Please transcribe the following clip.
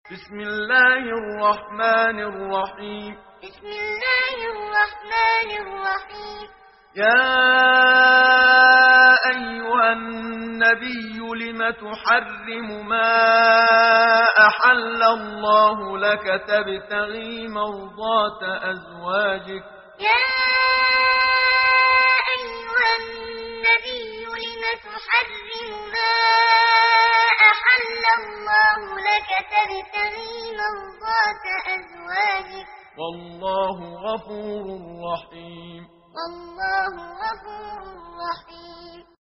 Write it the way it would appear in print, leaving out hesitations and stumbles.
بسم الله الرحمن الرحيم. بسم الله الرحمن الرحيم. يا أيها النبي لم تحرم ما أحل الله لك تبتغي مرضات أزواجك؟ يا أيها النبي لم تحرم ما أحل الله لك تبتغي مرضات أزواجك؟ والله غفور رحيم. والله غفور رحيم.